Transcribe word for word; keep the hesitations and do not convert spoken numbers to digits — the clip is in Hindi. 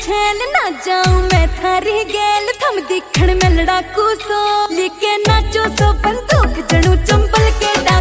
छेल ना जाऊं मैं थारी गेल थम दिखण में लड़ाकू सो लेके नाचो सो बंदूक जणू चंबल के